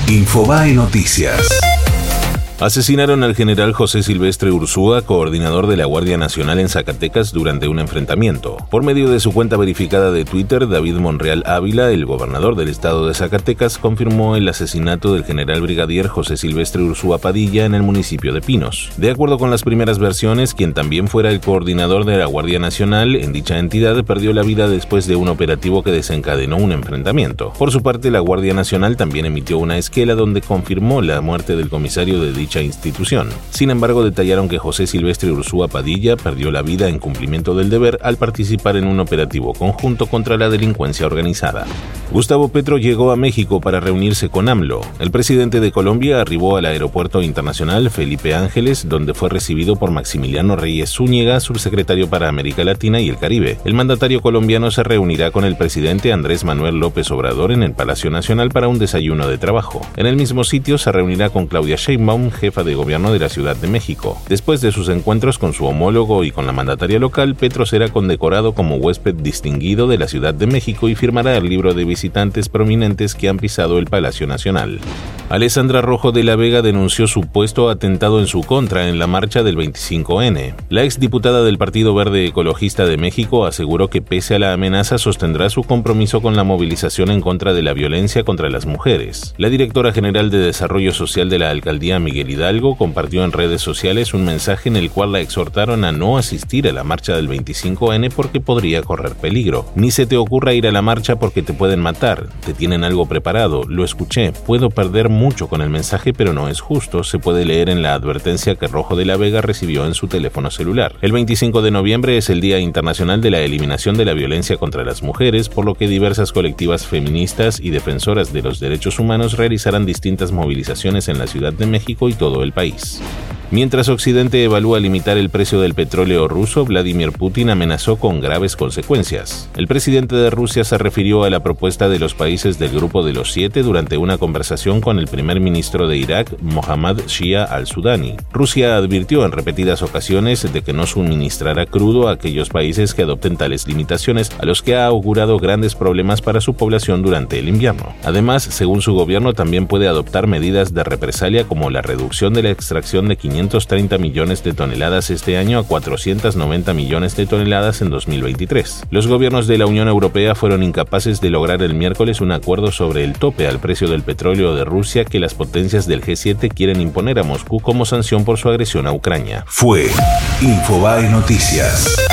Infobae Noticias. Asesinaron al general José Silvestre Urzúa, coordinador de la Guardia Nacional en Zacatecas, durante un enfrentamiento. Por medio de su cuenta verificada de Twitter, David Monreal Ávila, el gobernador del estado de Zacatecas, confirmó el asesinato del general brigadier José Silvestre Urzúa Padilla en el municipio de Pinos. De acuerdo con las primeras versiones, quien también fuera el coordinador de la Guardia Nacional en dicha entidad perdió la vida después de un operativo que desencadenó un enfrentamiento. Por su parte, la Guardia Nacional también emitió una esquela donde confirmó la muerte del comisario de dicha institución. Sin embargo, detallaron que José Silvestre Urzúa Padilla perdió la vida en cumplimiento del deber al participar en un operativo conjunto contra la delincuencia organizada. Gustavo Petro llegó a México para reunirse con AMLO. El presidente de Colombia arribó al aeropuerto internacional Felipe Ángeles, donde fue recibido por Maximiliano Reyes Zúñiga, subsecretario para América Latina y el Caribe. El mandatario colombiano se reunirá con el presidente Andrés Manuel López Obrador en el Palacio Nacional para un desayuno de trabajo. En el mismo sitio se reunirá con Claudia Sheinbaum, jefa de gobierno de la Ciudad de México. Después de sus encuentros con su homólogo y con la mandataria local, Petro será condecorado como huésped distinguido de la Ciudad de México y firmará el libro de visitantes prominentes que han pisado el Palacio Nacional. Alessandra Rojo de la Vega denunció supuesto atentado en su contra en la marcha del 25N. La exdiputada del Partido Verde Ecologista de México aseguró que pese a la amenaza sostendrá su compromiso con la movilización en contra de la violencia contra las mujeres. La directora general de Desarrollo Social de la Alcaldía, Miguel Hidalgo, compartió en redes sociales un mensaje en el cual la exhortaron a no asistir a la marcha del 25N porque podría correr peligro. Ni se te ocurra ir a la marcha porque te pueden matar, te tienen algo preparado, lo escuché, puedo perder mucho con el mensaje pero no es justo, se puede leer en la advertencia que Rojo de la Vega recibió en su teléfono celular. El 25 de noviembre es el Día Internacional de la Eliminación de la Violencia contra las Mujeres, por lo que diversas colectivas feministas y defensoras de los derechos humanos realizarán distintas movilizaciones en la Ciudad de México y todo el país. Mientras Occidente evalúa limitar el precio del petróleo ruso, Vladimir Putin amenazó con graves consecuencias. El presidente de Rusia se refirió a la propuesta de los países del Grupo de los Siete durante una conversación con el primer ministro de Irak, Mohammad Shia al-Sudani. Rusia advirtió en repetidas ocasiones de que no suministrará crudo a aquellos países que adopten tales limitaciones, a los que ha augurado grandes problemas para su población durante el invierno. Además, según su gobierno, también puede adoptar medidas de represalia como la reducción de la extracción de 530 millones de toneladas este año a 490 millones de toneladas en 2023. Los gobiernos de la Unión Europea fueron incapaces de lograr el miércoles un acuerdo sobre el tope al precio del petróleo de Rusia que las potencias del G7 quieren imponer a Moscú como sanción por su agresión a Ucrania. Fue Infobae Noticias.